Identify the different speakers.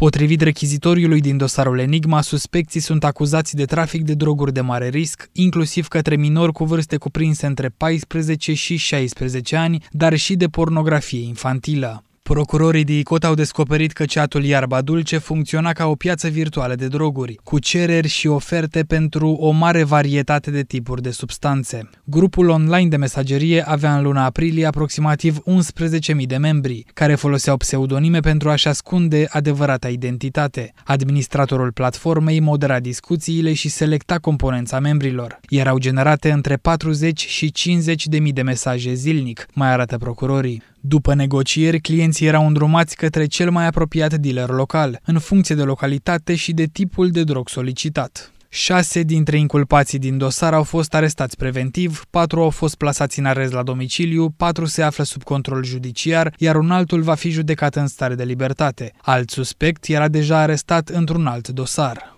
Speaker 1: Potrivit rechizitoriului din dosarul Enigma, suspecții sunt acuzați de trafic de droguri de mare risc, inclusiv către minori cu vârste cuprinse între 14 și 16 ani, dar și de pornografie infantilă. Procurorii DICOT au descoperit că chatul Iarba Dulce funcționa ca o piață virtuală de droguri, cu cereri și oferte pentru o mare varietate de tipuri de substanțe. Grupul online de mesagerie avea în luna aprilie aproximativ 11.000 de membri, care foloseau pseudonime pentru a-și ascunde adevărata identitate. Administratorul platformei modera discuțiile și selecta componența membrilor. Erau generate între 40 și 50.000 de mesaje zilnic, mai arată procurorii. După negocieri, clienții erau îndrumați către cel mai apropiat dealer local, în funcție de localitate și de tipul de drog solicitat. 6 dintre inculpații din dosar au fost arestați preventiv, 4 au fost plasați în arest la domiciliu, 4 se află sub control judiciar, iar un altul va fi judecat în stare de libertate. Alt suspect era deja arestat într-un alt dosar.